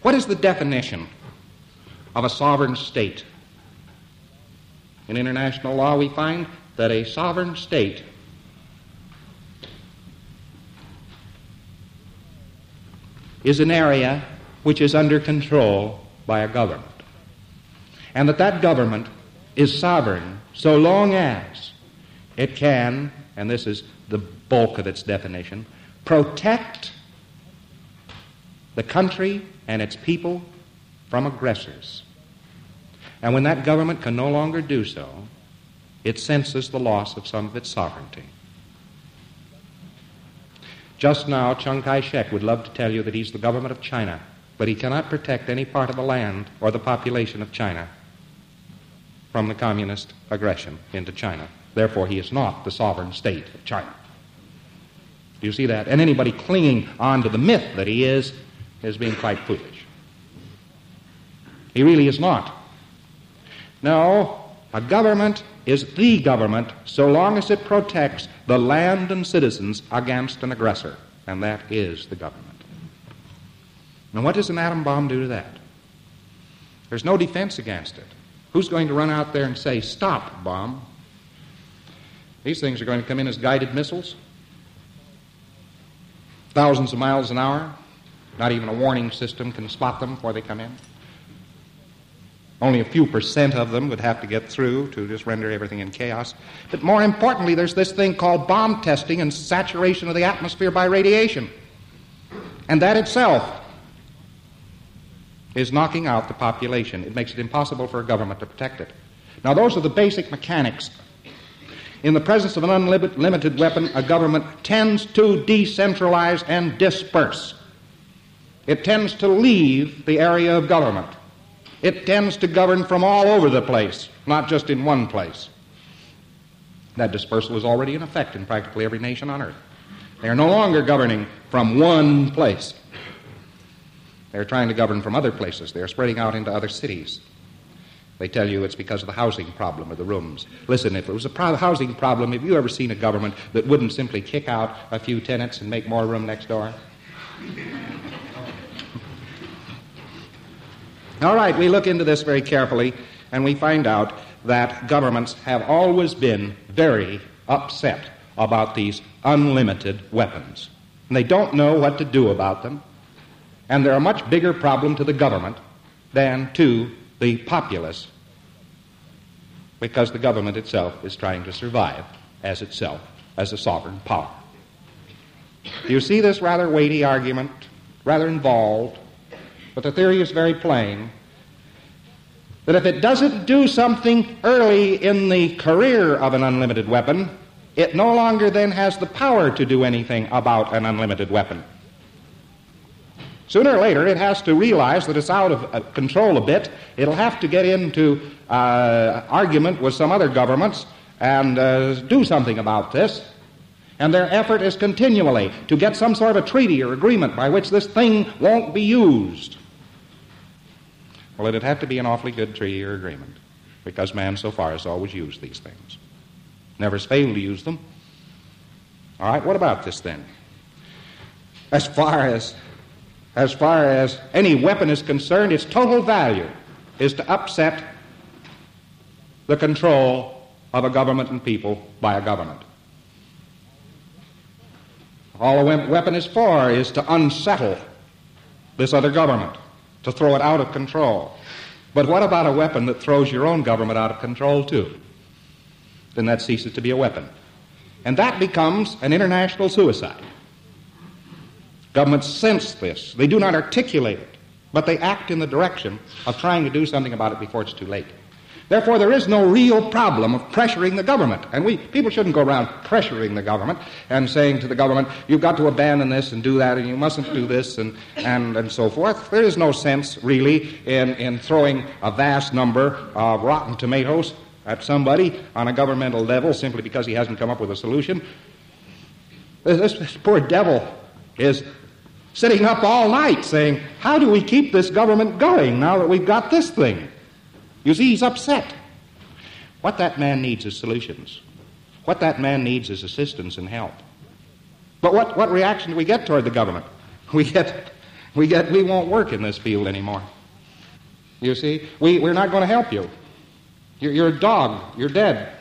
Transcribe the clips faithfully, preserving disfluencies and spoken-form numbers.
What is the definition of a sovereign state? In international law, we find that a sovereign state is an area which is under control by a government, and that that government is sovereign so long as it can, and this is the bulk of its definition, protect the country and its people from aggressors. And when that government can no longer do so, it senses the loss of some of its sovereignty. Just now, Chiang Kai-shek would love to tell you that he's the government of China, but he cannot protect any part of the land or the population of China from the communist aggression into China. Therefore, he is not the sovereign state of China. Do you see that? And anybody clinging on to the myth that he is, is being quite foolish. He really is not. No, a government is the government so long as it protects the land and citizens against an aggressor, and that is the government. Now, what does an atom bomb do to that? There's no defense against it. Who's going to run out there and say, "Stop, bomb"? These things are going to come in as guided missiles, thousands of miles an hour. Not even a warning system can spot them before they come in. Only a few percent of them would have to get through to just render everything in chaos. But more importantly, there's this thing called bomb testing and saturation of the atmosphere by radiation. And that itself is knocking out the population. It makes it impossible for a government to protect it. Now, those are the basic mechanics. In the presence of an unlimited weapon, a government tends to decentralize and disperse. It tends to leave the area of government. It tends to govern from all over the place, not just in one place. That dispersal is already in effect in practically every nation on earth. They are no longer governing from one place. They're trying to govern from other places. They're spreading out into other cities. They tell you it's because of the housing problem or the rooms. Listen, if it was a pro- housing problem, have you ever seen a government that wouldn't simply kick out a few tenants and make more room next door? All right, we look into this very carefully, and we find out that governments have always been very upset about these unlimited weapons. And they don't know what to do about them. And they're a much bigger problem to the government than to the populace, because the government itself is trying to survive as itself, as a sovereign power. Do you see this rather weighty argument, rather involved? But the theory is very plain, that if it doesn't do something early in the career of an unlimited weapon, it no longer then has the power to do anything about an unlimited weapon. Sooner or later, it has to realize that it's out of uh, control a bit. It'll have to get into uh, argument with some other governments and uh, do something about this. And their effort is continually to get some sort of a treaty or agreement by which this thing won't be used. Well, it'd have to be an awfully good treaty or agreement, because man so far has always used these things. Never has failed to use them. All right, what about this then? As far as, as far as any weapon is concerned, its total value is to upset the control of a government and people by a government. All a weapon is for is to unsettle this other government, to throw it out of control. But what about a weapon that throws your own government out of control too? Then that ceases to be a weapon. And that becomes an international suicide. Governments sense this. They do not articulate it, but they act in the direction of trying to do something about it before it's too late. Therefore, there is no real problem of pressuring the government. And we people shouldn't go around pressuring the government and saying to the government, you've got to abandon this and do that, and you mustn't do this, and, and, and so forth. There is no sense, really, in, in throwing a vast number of rotten tomatoes at somebody on a governmental level simply because he hasn't come up with a solution. This, this poor devil is sitting up all night saying, how do we keep this government going now that we've got this thing? You see, he's upset. What that man needs is solutions. What that man needs is assistance and help. But what, what reaction do we get toward the government? We get, We get we won't work in this field anymore. You see, we, we're not going to help you. You're, you're a dog. You're dead.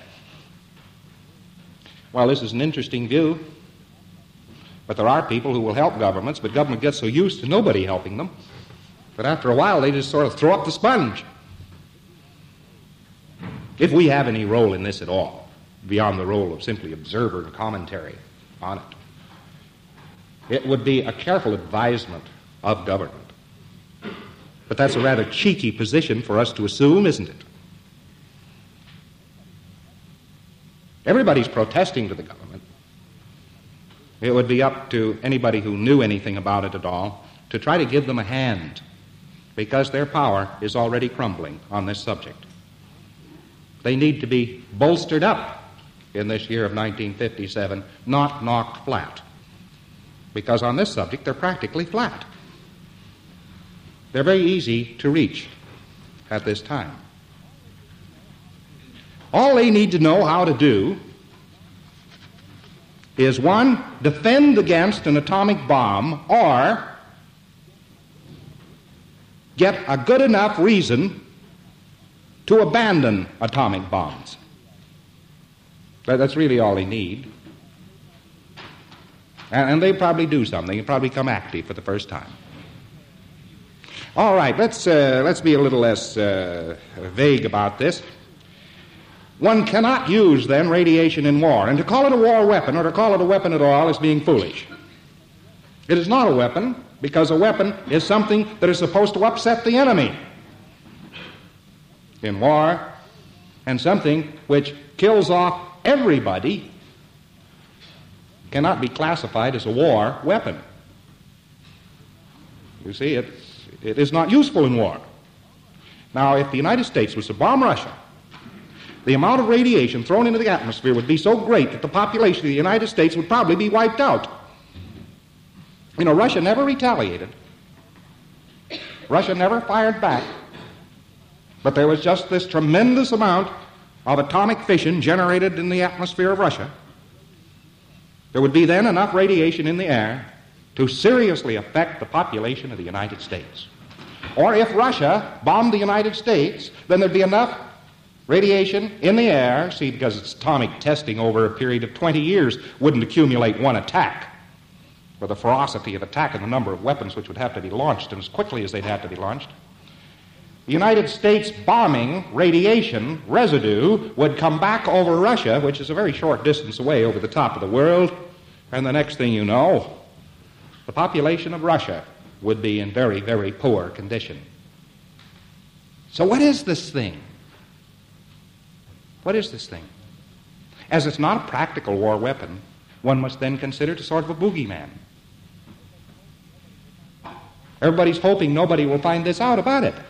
Well, this is an interesting view. But there are people who will help governments, but government gets so used to nobody helping them that after a while they just sort of throw up the sponge. If we have any role in this at all, beyond the role of simply observer and commentary on it, it would be a careful advisement of government. But that's a rather cheeky position for us to assume, isn't it? Everybody's protesting to the government. It would be up to anybody who knew anything about it at all to try to give them a hand, because their power is already crumbling on this subject. They need to be bolstered up in this year of nineteen fifty-seven, not knocked flat, because on this subject they're practically flat. They're very easy to reach at this time. All they need to know how to do is, one, defend against an atomic bomb, or get a good enough reason to abandon atomic bombs. That's really all they need. And, and they probably do something. They probably become active for the first time. All right, let's, uh, let's be a little less uh, vague about this. One cannot use, then, radiation in war. And to call it a war weapon, or to call it a weapon at all, is being foolish. It is not a weapon, because a weapon is something that is supposed to upset the enemy in war, and something which kills off everybody cannot be classified as a war weapon. You see, it's, it is not useful in war. Now, if the United States was to bomb Russia, the amount of radiation thrown into the atmosphere would be so great that the population of the United States would probably be wiped out. You know, Russia never retaliated. Russia never fired back. But there was just this tremendous amount of atomic fission generated in the atmosphere of Russia. There would be then enough radiation in the air to seriously affect the population of the United States. Or if Russia bombed the United States, then there'd be enough radiation in the air, see, because it's atomic testing over a period of twenty years wouldn't accumulate one attack, with the ferocity of attack and the number of weapons which would have to be launched and as quickly as they'd have to be launched. The United States bombing radiation residue would come back over Russia, which is a very short distance away over the top of the world, and the next thing you know, the population of Russia would be in very, very poor condition. So what is this thing? What is this thing? As it's not a practical war weapon, one must then consider it a sort of a boogeyman. Everybody's hoping nobody will find this out about it.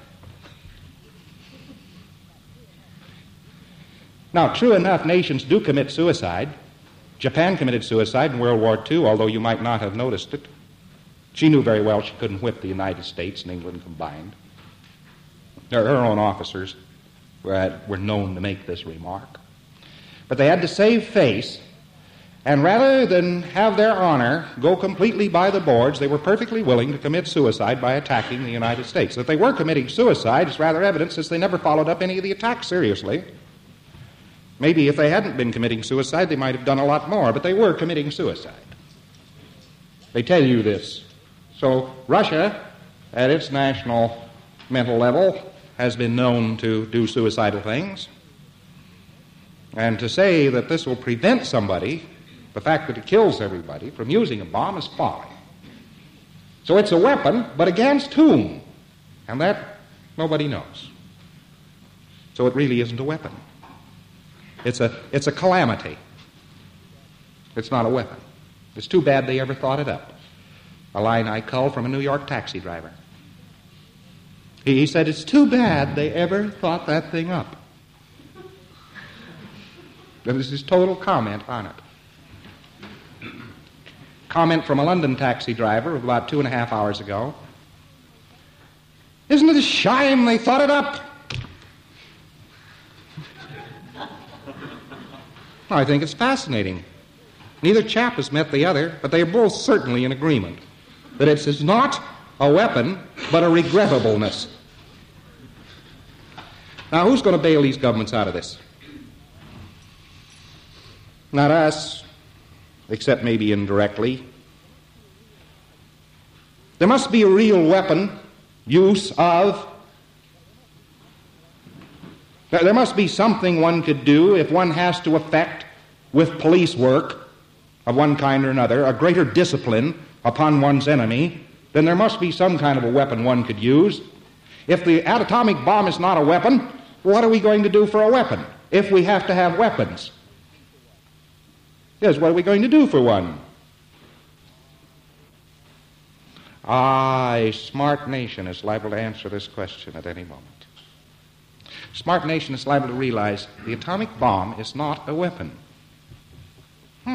Now, true enough, nations do commit suicide. Japan committed suicide in World War Two, although you might not have noticed it. She knew very well she couldn't whip the United States and England combined. Her own officers were, were known to make this remark. But they had to save face, and rather than have their honor go completely by the boards, they were perfectly willing to commit suicide by attacking the United States. That they were committing suicide is rather evident, since they never followed up any of the attacks seriously. Maybe if they hadn't been committing suicide, they might have done a lot more, but they were committing suicide. They tell you this. So Russia, at its national mental level, has been known to do suicidal things. And to say that this will prevent somebody, the fact that it kills everybody, from using a bomb is folly. So it's a weapon, but against whom? And that nobody knows. So it really isn't a weapon. It's a, it's a calamity. It's not a weapon. It's too bad they ever thought it up. A line I cull from a New York taxi driver. He, he said, it's too bad they ever thought that thing up. That is his total comment on it. Comment from a London taxi driver of about two and a half hours ago. Isn't it a shame they thought it up? I think it's fascinating. Neither chap has met the other, but they are both certainly in agreement that it is not a weapon, but a regrettableness. Now, who's going to bail these governments out of this? Not us, except maybe indirectly. There must be a real weapon use of. There must be something one could do if one has to effect, with police work of one kind or another, a greater discipline upon one's enemy. Then there must be some kind of a weapon one could use. If the atomic bomb is not a weapon, what are we going to do for a weapon if we have to have weapons? Yes, what are we going to do for one? Ah, a smart nation is liable to answer this question at any moment. A smart nation is liable to realize the atomic bomb is not a weapon. Hmm.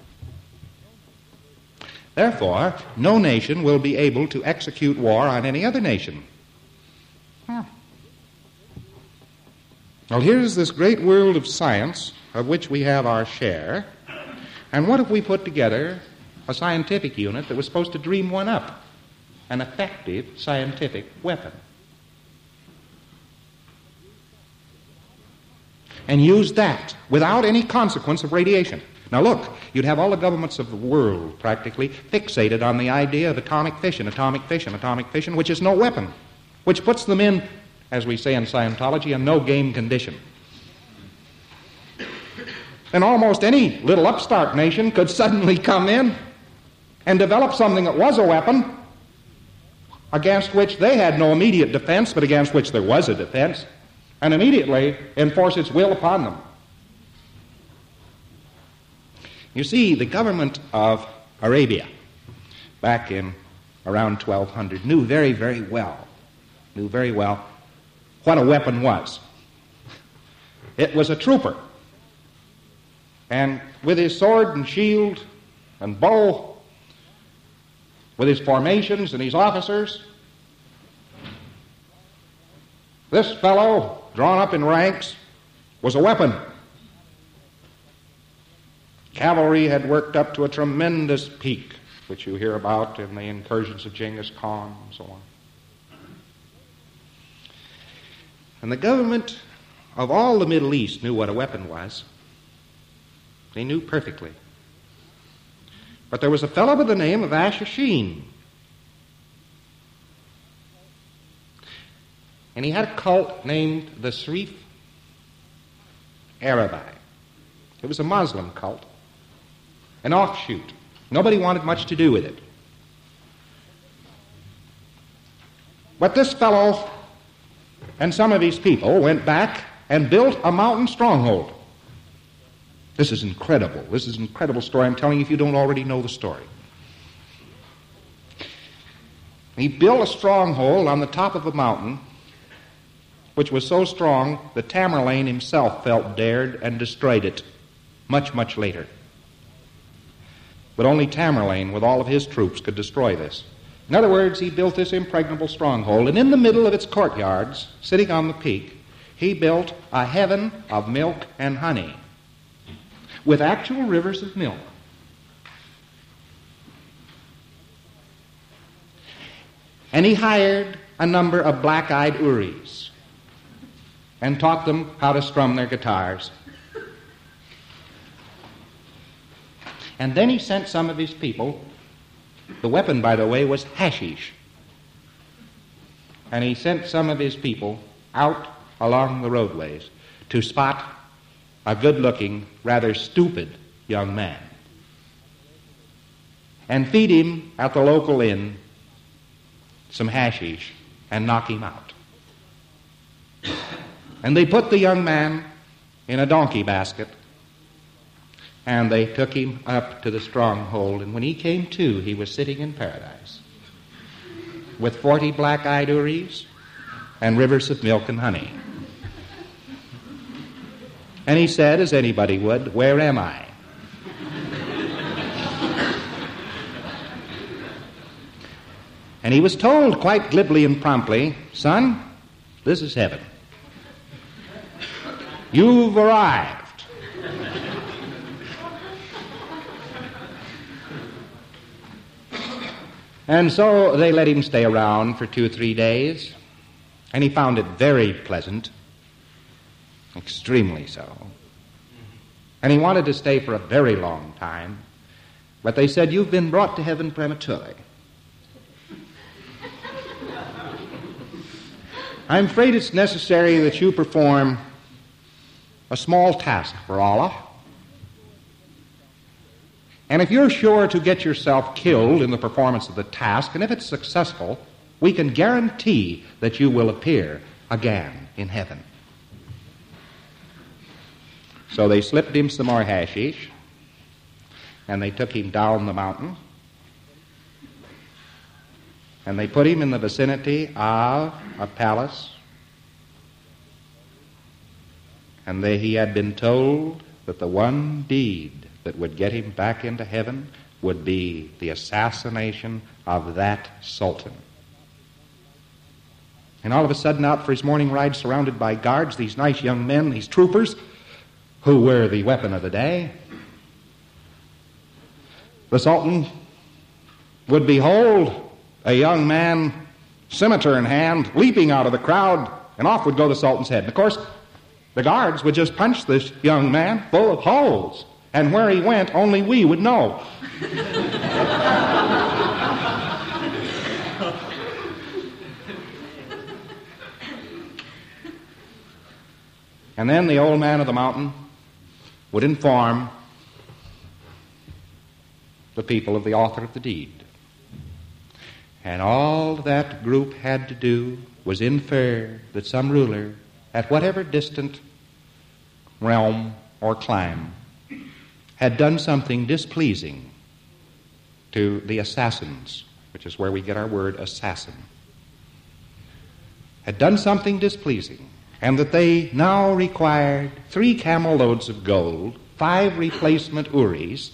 Therefore, no nation will be able to execute war on any other nation. Hmm. Well, here's this great world of science of which we have our share. And what if we put together a scientific unit that was supposed to dream one up? An effective scientific weapon. And use that without any consequence of radiation. Now look, you'd have all the governments of the world practically fixated on the idea of atomic fission, atomic fission, atomic fission, which is no weapon, which puts them in, as we say in Scientology, a no-game condition. And almost any little upstart nation could suddenly come in and develop something that was a weapon against which they had no immediate defense, but against which there was a defense, and immediately enforce its will upon them. You see, the government of Arabia, back in around twelve hundred, knew very, very well, knew very well what a weapon was. It was a trooper. And with his sword and shield and bow, with his formations and his officers, this fellow, drawn up in ranks, was a weapon. Cavalry had worked up to a tremendous peak, which you hear about in the incursions of Genghis Khan and so on. And the government of all the Middle East knew what a weapon was. They knew perfectly. But there was a fellow by the name of Ash-Sheen. And he had a cult named the Sharif Arabi. It was a Muslim cult, an offshoot. Nobody wanted much to do with it. But this fellow and some of his people went back and built a mountain stronghold. This is incredible. This is an incredible story. I'm telling you if you don't already know the story. He built a stronghold on the top of a mountain, which was so strong that Tamerlane himself felt dared and destroyed it much, much later. But only Tamerlane, with all of his troops, could destroy this. In other words, he built this impregnable stronghold, and in the middle of its courtyards, sitting on the peak, he built a heaven of milk and honey, with actual rivers of milk. And he hired a number of black-eyed Uris and taught them how to strum their guitars. And then he sent some of his people, the weapon, by the way, was hashish. And he sent some of his people out along the roadways to spot a good-looking, rather stupid young man and feed him at the local inn some hashish and knock him out. And they put the young man in a donkey basket and they took him up to the stronghold, and when he came to, he was sitting in paradise with forty black-eyed Uris and rivers of milk and honey. And he said, as anybody would, "Where am I?" And he was told quite glibly and promptly, "Son, this is heaven. You've arrived." And so they let him stay around for two or three days, and he found it very pleasant, extremely so. And he wanted to stay for a very long time, but they said, "You've been brought to heaven prematurely. I'm afraid it's necessary that you perform a small task for Allah. And if you're sure to get yourself killed in the performance of the task, and if it's successful, we can guarantee that you will appear again in heaven." So they slipped him some more hashish, and they took him down the mountain, and they put him in the vicinity of a palace, and they, he had been told that the one deed that would get him back into heaven would be the assassination of that sultan. And all of a sudden, out for his morning ride, surrounded by guards, these nice young men, these troopers, who were the weapon of the day, the sultan would behold a young man, scimitar in hand, leaping out of the crowd, and off would go the sultan's head. And of course, the guards would just punch this young man full of holes. And where he went, only we would know. And then the old man of the mountain would inform the people of the author of the deed. And all that group had to do was infer that some ruler, at whatever distant realm or clime, had done something displeasing to the assassins, which is where we get our word assassin, had done something displeasing, and that they now required three camel loads of gold, five replacement uris,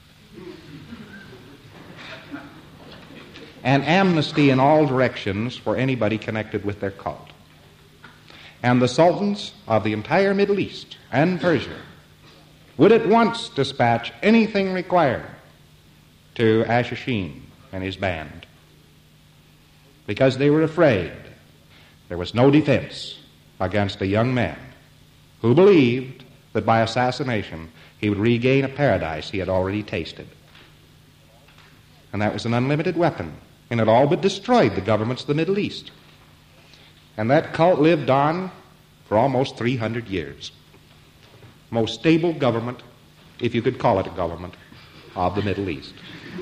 and amnesty in all directions for anybody connected with their cult. And the sultans of the entire Middle East and Persia would at once dispatch anything required to Ashashin and his band, because they were afraid there was no defense against a young man who believed that by assassination he would regain a paradise he had already tasted. And that was an unlimited weapon, and it all but destroyed the governments of the Middle East. And that cult lived on for almost three hundred years. Most stable government, if you could call it a government, of the Middle East.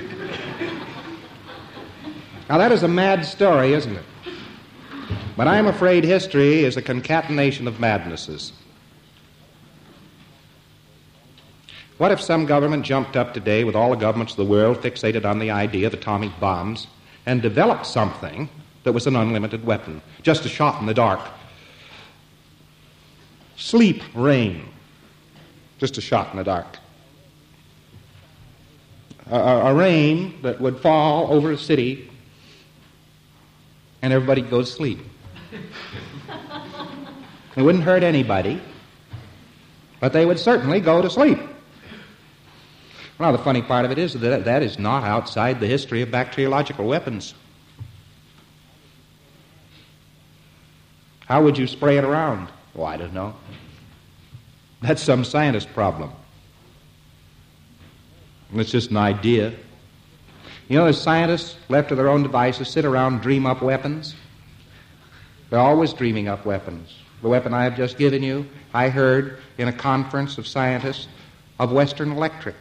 Now that is a mad story, isn't it? But I'm afraid history is a concatenation of madnesses. What if some government jumped up today with all the governments of the world fixated on the idea of atomic bombs and developed something that was an unlimited weapon, just a shot in the dark? Sleep rain. Just a shot in the dark. A, a rain that would fall over a city and everybody goes to sleep. It wouldn't hurt anybody, but they would certainly go to sleep. Well, the funny part of it is that that is not outside the history of bacteriological weapons. How would you spray it around? Well, I don't know. That's some scientist problem. It's just an idea. You know, the scientists, left to their own devices, sit around, dream up weapons. They're always dreaming up weapons. The weapon I have just given you, I heard in a conference of scientists of Western Electric.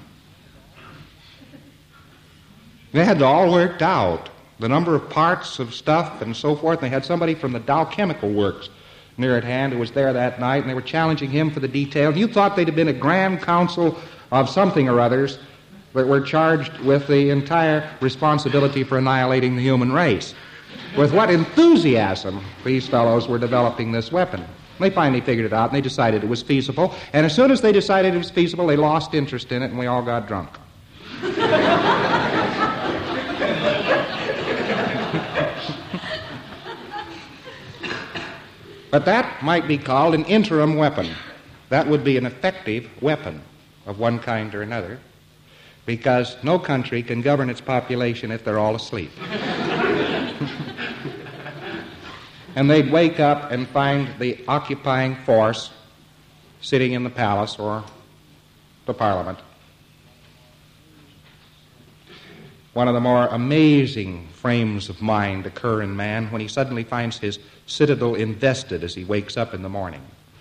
They had it all worked out, the number of parts of stuff and so forth. They had somebody from the Dow Chemical Works near at hand who was there that night, and they were challenging him for the details. You thought they'd have been a grand council of something or others that were charged with the entire responsibility for annihilating the human race. With what enthusiasm these fellows were developing this weapon. They finally figured it out, and they decided it was feasible. And as soon as they decided it was feasible, they lost interest in it, and we all got drunk. But that might be called an interim weapon. That would be an effective weapon of one kind or another. because no country can govern its population if they're all asleep. And they'd wake up and find the occupying force sitting in the palace or the parliament. One of the more amazing frames of mind occur in man when he suddenly finds his citadel invested as he wakes up in the morning.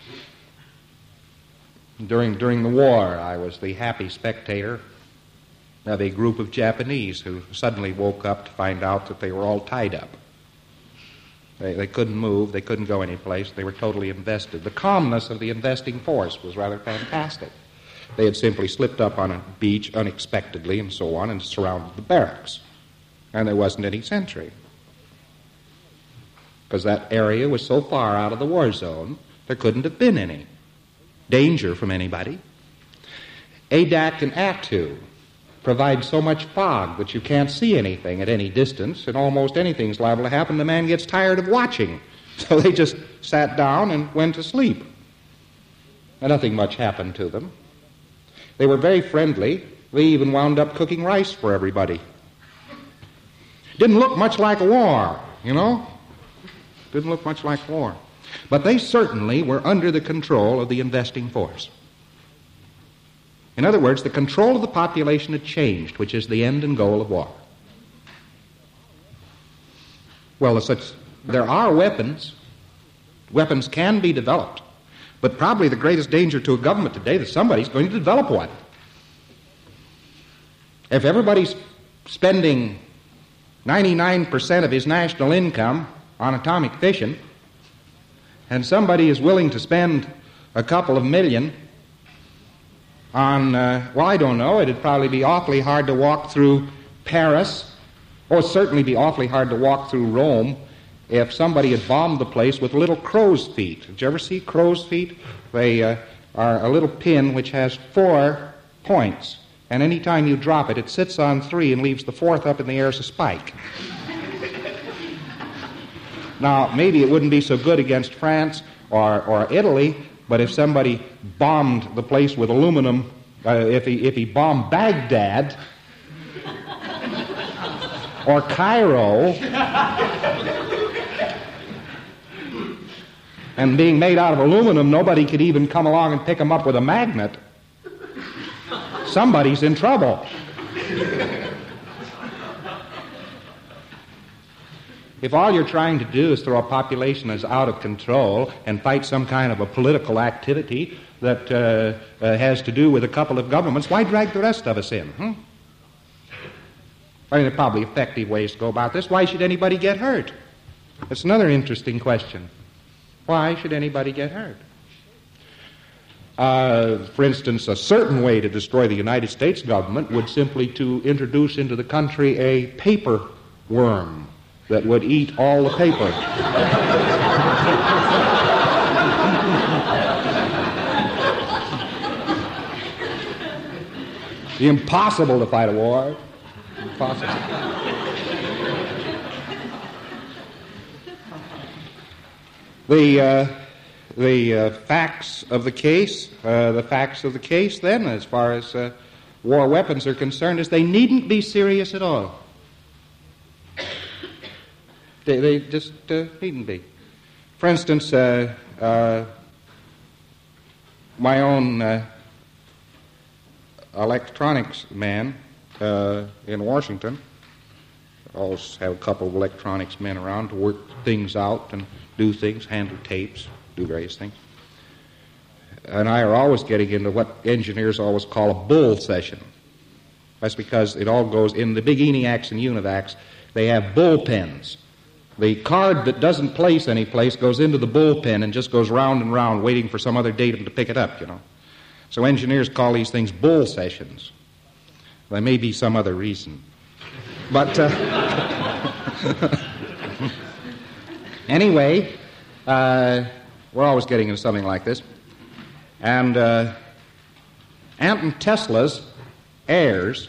During, during the war, I was the happy spectator of a group of Japanese who suddenly woke up to find out that they were all tied up. They, they couldn't move, they couldn't go anyplace, they were totally invested. The calmness of the investing force was rather fantastic. They had simply slipped up on a beach unexpectedly and so on and surrounded the barracks. And there wasn't any sentry. Because that area was so far out of the war zone, there couldn't have been any danger from anybody. Adak and Attu provide so much fog that you can't see anything at any distance, and almost anything's liable to happen. The man gets tired of watching. So they just sat down and went to sleep. And nothing much happened to them. They were very friendly. They even wound up cooking rice for everybody. Didn't look much like a war, you know? Didn't look much like war. But they certainly were under the control of the investing force. In other words, the control of the population had changed, which is the end and goal of war. Well, such, there are weapons. Weapons can be developed. But probably the greatest danger to a government today is that somebody's going to develop one. If everybody's spending ninety-nine percent of his national income on atomic fission, and somebody is willing to spend a couple of million on, uh, well, I don't know, it'd probably be awfully hard to walk through Paris, or it'd certainly be awfully hard to walk through Rome if somebody had bombed the place with little crow's feet. Did you ever see crow's feet? They uh, are a little pin which has four points, and any time you drop it, it sits on three and leaves the fourth up in the air as a spike. Now, maybe it wouldn't be so good against France or, or Italy, but if somebody bombed the place with aluminum, uh, if he if he bombed Baghdad or Cairo, and being made out of aluminum, nobody could even come along and pick them up with a magnet. Somebody's in trouble. If all you're trying to do is throw a population that's out of control and fight some kind of a political activity that uh, uh, has to do with a couple of governments, why drag the rest of us in? Hmm? I mean, there are probably effective ways to go about this. Why should anybody get hurt? That's another interesting question. Why should anybody get hurt? Uh, for instance, a certain way to destroy the United States government would simply to introduce into the country a paper worm that would eat all the paper. Impossible to fight a war. Impossible. The uh, the uh, facts of the case, uh, the facts of the case, then, as far as uh, war weapons are concerned, is they needn't be serious at all. They, they just uh, needn't be. For instance, uh, uh, my own uh, electronics man uh, in Washington, I always have a couple of electronics men around to work things out and do things, handle tapes, do various things. And I are always getting into what engineers always call a bull session. That's because it all goes in the big ENIACs and UNIVACs. They have bullpens. The card that doesn't place any place goes into the bullpen and just goes round and round waiting for some other datum to pick it up, you know. So engineers call these things bull sessions. There may be some other reason. But uh, anyway, uh, we're always getting into something like this. And uh, Anton Tesla's heirs,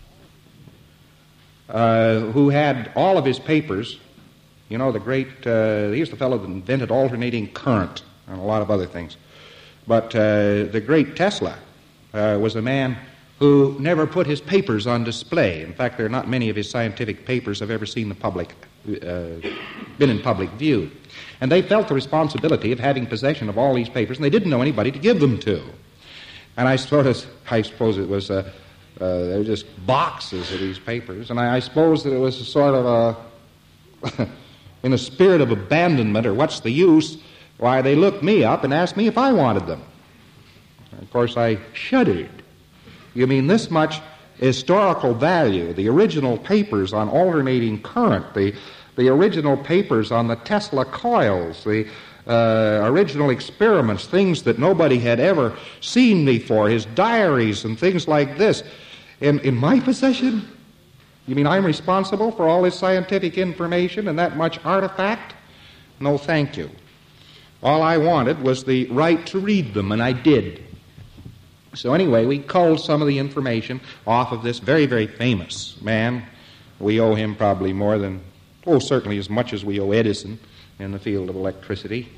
uh, who had all of his papers, you know, the great, uh, he's the fellow that invented alternating current and a lot of other things. But uh, the great Tesla uh, was a man who never put his papers on display. In fact, there are not many of his scientific papers have ever seen the public, uh, been in public view. And they felt the responsibility of having possession of all these papers, and they didn't know anybody to give them to. And I sort of, I suppose it was, uh, uh, they were just boxes of these papers, and I, I suppose that it was a sort of a, in a spirit of abandonment, or what's the use, why, they looked me up and asked me if I wanted them. And of course, I shuddered. You mean this much historical value, the original papers on alternating current, the, the original papers on the Tesla coils, the uh, original experiments, things that nobody had ever seen before, his diaries and things like this, in, in my possession? You mean I'm responsible for all this scientific information and that much artifact? No, thank you. All I wanted was the right to read them, and I did. So anyway, we culled some of the information off of this very, very famous man. We owe him probably more than, oh, certainly as much as we owe Edison in the field of electricity.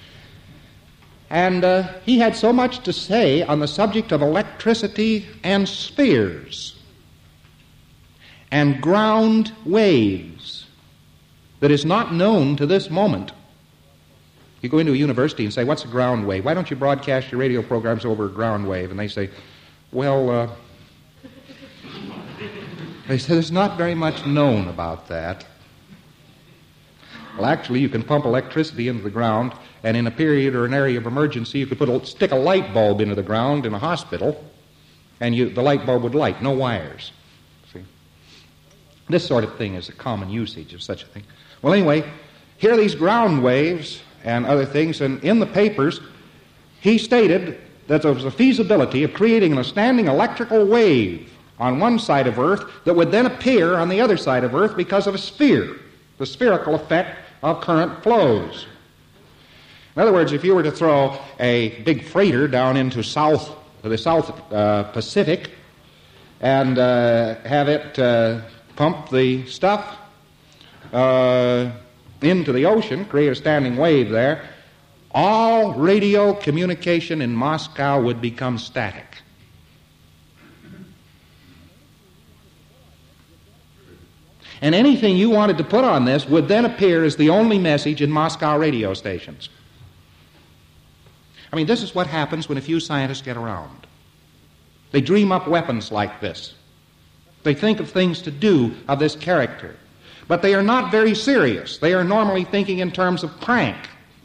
And uh, he had so much to say on the subject of electricity and spheres and ground waves that is not known to this moment. You go into a university and say, what's a ground wave? Why don't you broadcast your radio programs over a ground wave? And they say, well, uh, they say there's not very much known about that. Well, actually, you can pump electricity into the ground, and in a period or an area of emergency, you could put a, stick a light bulb into the ground in a hospital, and you, the light bulb would light, no wires. See? This sort of thing is a common usage of such a thing. Well, anyway, here are these ground waves and other things, and in the papers, he stated that there was a feasibility of creating a standing electrical wave on one side of Earth that would then appear on the other side of Earth because of a sphere, the spherical effect of current flows. In other words, if you were to throw a big freighter down into south, the South uh, Pacific and uh, have it uh, pump the stuff uh, into the ocean, create a standing wave there, all radio communication in Moscow would become static. And anything you wanted to put on this would then appear as the only message in Moscow radio stations. I mean, this is what happens when a few scientists get around. They dream up weapons like this. They think of things to do of this character. But they are not very serious. They are normally thinking in terms of prank.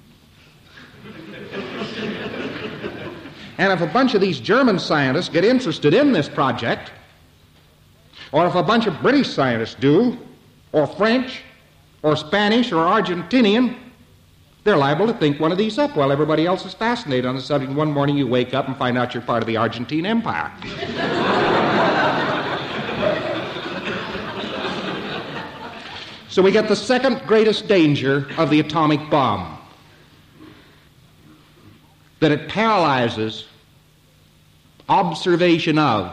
And if a bunch of these German scientists get interested in this project, or if a bunch of British scientists do, or French, or Spanish, or Argentinian, they're liable to think one of these up while everybody else is fascinated on the subject. One morning you wake up and find out you're part of the Argentine Empire. So we get the second greatest danger of the atomic bomb, that it paralyzes observation of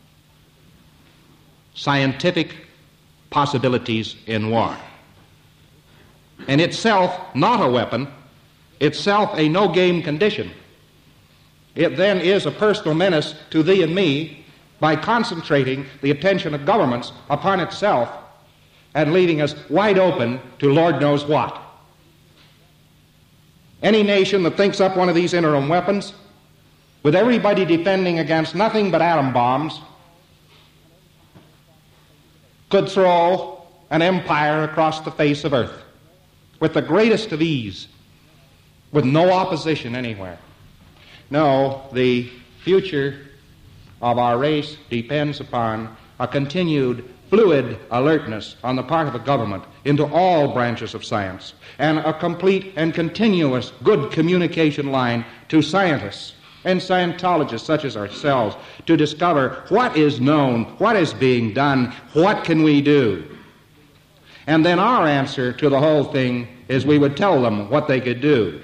scientific possibilities in war. And itself not a weapon, itself a no-game condition. It then is a personal menace to thee and me by concentrating the attention of governments upon itself and leaving us wide open to Lord knows what. Any nation that thinks up one of these interim weapons, with everybody defending against nothing but atom bombs, could throw an empire across the face of Earth with the greatest of ease, with no opposition anywhere. No, the future of our race depends upon a continued fluid alertness on the part of a government into all branches of science, and a complete and continuous good communication line to scientists and Scientologists such as ourselves to discover what is known, what is being done, what can we do. And then our answer to the whole thing is we would tell them what they could do.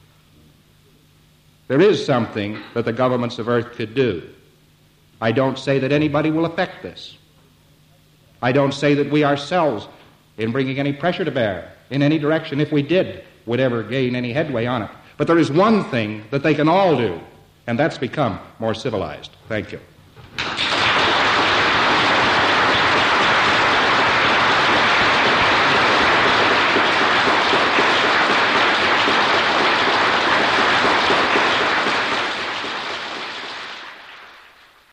There is something that the governments of Earth could do. I don't say that anybody will affect this. I don't say that we ourselves, in bringing any pressure to bear in any direction, if we did, would ever gain any headway on it. But there is one thing that they can all do, and that's become more civilized. Thank you.